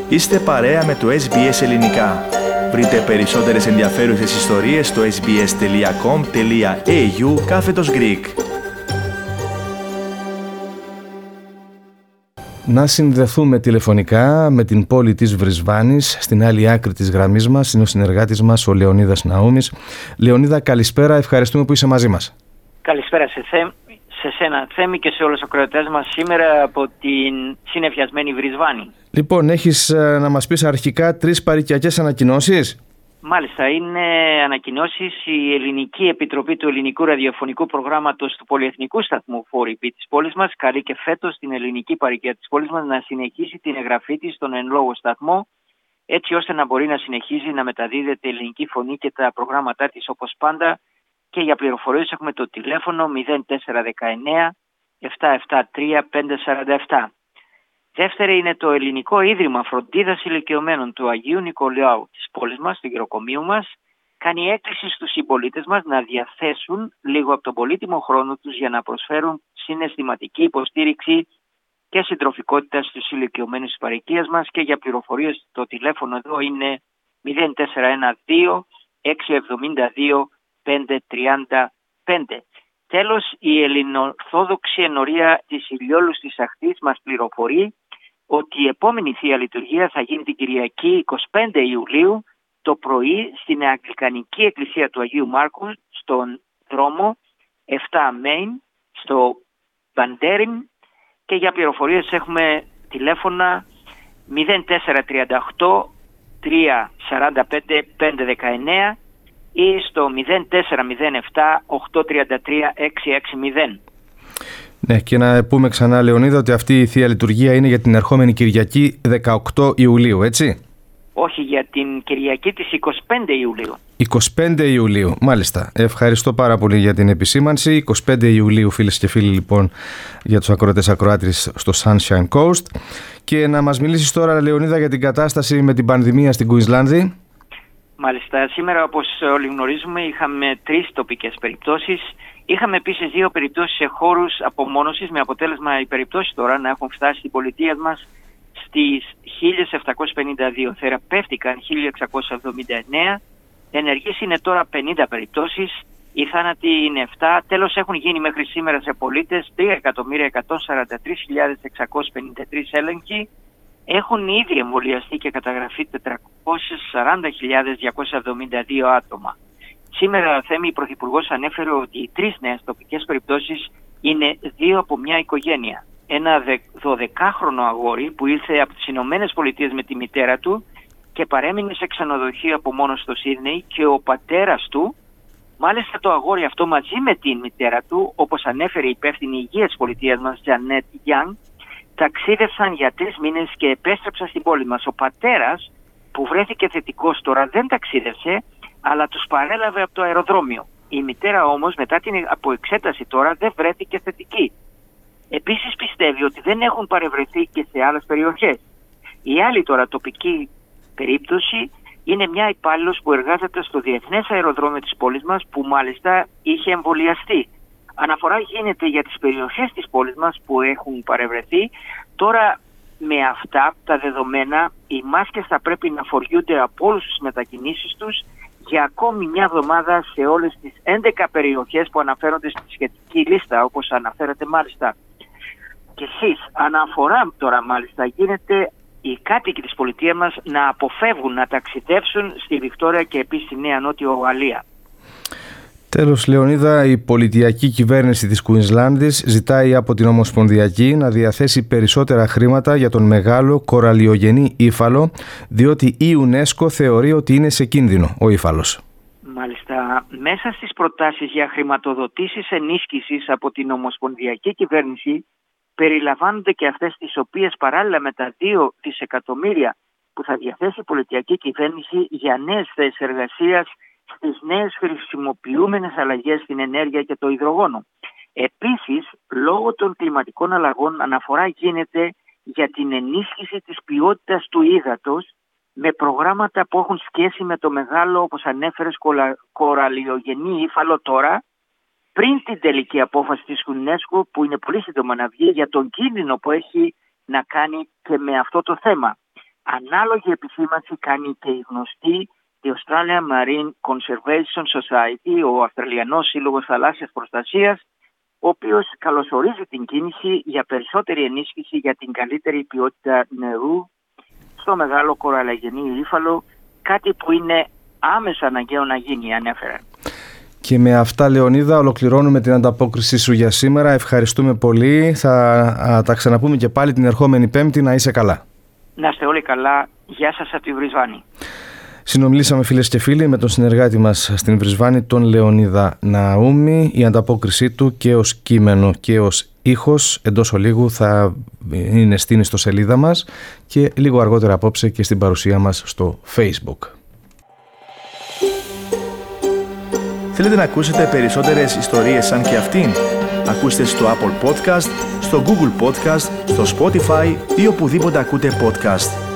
Είστε παρέα με το SBS Ελληνικά. Βρείτε περισσότερες ενδιαφέρουσες ιστορίες στο sbs.com.au/Greek. Να συνδεθούμε τηλεφωνικά με την πόλη της Βρισβάνης. Στην άλλη άκρη της γραμμής μας είναι ο συνεργάτης μας, ο Λεωνίδας Ναούμης. Λεωνίδα, καλησπέρα. Ευχαριστούμε που είσαι μαζί μας. Καλησπέρα σε σένα, Θέμη, και σε όλους τους ακροατές μας σήμερα από την συννεφιασμένη Βρισβάνη. Λοιπόν, έχεις να μας πεις αρχικά 3 παροικιακές ανακοινώσεις. Μάλιστα, είναι ανακοινώσεις. Η Ελληνική Επιτροπή του Ελληνικού Ραδιοφωνικού Προγράμματος του Πολυεθνικού Σταθμού 4EP της πόλης μας καλεί και φέτος την ελληνική παροικία της πόλης μας να συνεχίσει την εγγραφή της στον εν λόγω σταθμό, έτσι ώστε να μπορεί να συνεχίζει να μεταδίδεται η ελληνική φωνή και τα προγράμματά της όπως πάντα. Και για πληροφορίες έχουμε το τηλέφωνο 0419 773 547. Δεύτερη είναι το Ελληνικό Ίδρυμα Φροντίδας Ηλικιωμένων του Αγίου Νικολάου της πόλης μας, του γεροκομείου μας, κάνει έκκληση στους συμπολίτες μας να διαθέσουν λίγο από τον πολύτιμο χρόνο τους για να προσφέρουν συναισθηματική υποστήριξη και συντροφικότητα στους ηλικιωμένους της παροικίας μας. Και για πληροφορίες το τηλέφωνο εδώ είναι 0412 672 535. Τέλος, η Ελληνοορθόδοξη Ενορία της Ηλιόλους της Αχτής μας πληροφορεί ότι η επόμενη Θεία Λειτουργία θα γίνει την Κυριακή 25 Ιουλίου το πρωί στην Αγγλικανική Εκκλησία του Αγίου Μάρκου στον δρόμο 7 Main στο Μπαντέριν. Και για πληροφορίες έχουμε τηλέφωνα 0438 345 519 ή στο 0407 833 660. Ναι, και να πούμε ξανά, Λεωνίδα, ότι αυτή η Θεία Λειτουργία είναι για την ερχόμενη Κυριακή 18 Ιουλίου, έτσι? Όχι, για την Κυριακή της 25 Ιουλίου. 25 Ιουλίου, μάλιστα. Ευχαριστώ πάρα πολύ για την επισήμανση. 25 Ιουλίου, φίλες και φίλοι, λοιπόν, για τους ακροατές ακροάτρες στο Sunshine Coast. Και να μας μιλήσεις τώρα, Λεωνίδα, για την κατάσταση με την πανδημία στην Κουινσλάνδη. Μάλιστα, σήμερα όπως όλοι γνωρίζουμε είχαμε 3 τοπικές περιπτώσεις. Είχαμε επίσης 2 περιπτώσεις σε χώρους απομόνωσης, με αποτέλεσμα οι περιπτώσεις τώρα να έχουν φτάσει στην πολιτεία μας στις 1752. Θεραπεύτηκαν 1679. Ενεργείς είναι τώρα 50 περιπτώσεις. Οι θάνατοι είναι 7. Τέλος, έχουν γίνει μέχρι σήμερα σε πολίτες 3.143.653 έλεγχοι. Έχουν ήδη εμβολιαστεί και καταγραφεί 440.272 άτομα. Σήμερα, Θέμη, η Πρωθυπουργός ανέφερε ότι οι 3 νέες τοπικές περιπτώσεις είναι 2 από μια οικογένεια. Ένα 12χρονο αγόρι που ήλθε από τις Ηνωμένες Πολιτείες με τη μητέρα του και παρέμεινε σε ξενοδοχείο από μόνος στο Σίδνεϊ, και ο πατέρας του, μάλιστα το αγόρι αυτό μαζί με τη μητέρα του, όπως ανέφερε η υπεύθυνη υγείας της πολιτείας μας, Τζανέτ Γιάνγκ, ταξίδευσαν για 3 μήνες και επέστρεψαν στην πόλη μας. Ο πατέρας, που βρέθηκε θετικός τώρα, δεν ταξίδευσε, αλλά τους παρέλαβε από το αεροδρόμιο. Η μητέρα όμως, μετά την αποεξέταση τώρα, δεν βρέθηκε θετική. Επίσης πιστεύει ότι δεν έχουν παρευρεθεί και σε άλλες περιοχές. Η άλλη τώρα τοπική περίπτωση είναι μια υπάλληλος που εργάζεται στο Διεθνές Αεροδρόμιο της πόλης μας, που μάλιστα είχε εμβολιαστεί. Αναφορά γίνεται για τις περιοχές της πόλης μας που έχουν παρευρεθεί. Τώρα, με αυτά τα δεδομένα, οι μάσκες θα πρέπει να φοριούνται από όλους τους μετακινήσεις τους για ακόμη μια εβδομάδα σε όλες τις 11 περιοχές που αναφέρονται στη σχετική λίστα, όπως αναφέρατε μάλιστα και εσείς. Αναφορά τώρα μάλιστα γίνεται οι κάτοικοι της πολιτείας μας να αποφεύγουν να ταξιδεύσουν στη Βικτόρια και επίσης στη Νέα Νότιο Γαλλία. Τέλος, Λεωνίδα, η πολιτιακή κυβέρνηση της Κουινσλάνδης ζητάει από την Ομοσπονδιακή να διαθέσει περισσότερα χρήματα για τον μεγάλο κοραλιογενή ύφαλο, διότι η UNESCO θεωρεί ότι είναι σε κίνδυνο ο ύφαλος. Μάλιστα, μέσα στις προτάσεις για χρηματοδοτήσεις ενίσχυσης από την Ομοσπονδιακή κυβέρνηση περιλαμβάνονται και αυτές τις οποίες, παράλληλα με τα 2 δισεκατομμύρια που θα διαθέσει η πολιτιακή κυβέρνηση για νέες θέσεις εργασίας στις νέες χρησιμοποιούμενες αλλαγές στην ενέργεια και το υδρογόνο. Επίσης, λόγω των κλιματικών αλλαγών, αναφορά γίνεται για την ενίσχυση της ποιότητας του ύδατος με προγράμματα που έχουν σχέση με το μεγάλο, όπως ανέφερες, κοραλιογενή ύφαλο τώρα, πριν την τελική απόφαση της UNESCO, που είναι πολύ σύντομα να βγει, για τον κίνδυνο που έχει να κάνει και με αυτό το θέμα. Ανάλογη επισήμανση κάνει και η γνωστή The Australian Marine Conservation Society, ο Αυστραλιανός Σύλλογος Θαλάσσιας Προστασίας, ο οποίος καλωσορίζει την κίνηση για περισσότερη ενίσχυση για την καλύτερη ποιότητα νερού στο μεγάλο κοραλαγενή ύφαλο, κάτι που είναι άμεσα αναγκαίο να γίνει, ανέφεραν. Και με αυτά, Λεωνίδα, ολοκληρώνουμε την ανταπόκρισή σου για σήμερα. Ευχαριστούμε πολύ. Θα τα ξαναπούμε και πάλι την ερχόμενη Πέμπτη. Να είσαι καλά. Να είστε όλοι καλά. Γεια σας από τη Βρισβάνη. Συνομιλήσαμε, φίλες και φίλοι, με τον συνεργάτη μας στην Βρισβάνη, τον Λεωνίδα Ναούμη. Η ανταπόκρισή του και ως κείμενο και ως ήχος εντός ολίγου θα είναι στην ιστοσελίδα μας και λίγο αργότερα απόψε και στην παρουσία μας στο Facebook. Θέλετε να ακούσετε περισσότερες ιστορίες σαν και αυτήν? Ακούστε στο Apple Podcast, στο Google Podcast, στο Spotify ή οπουδήποτε ακούτε podcast.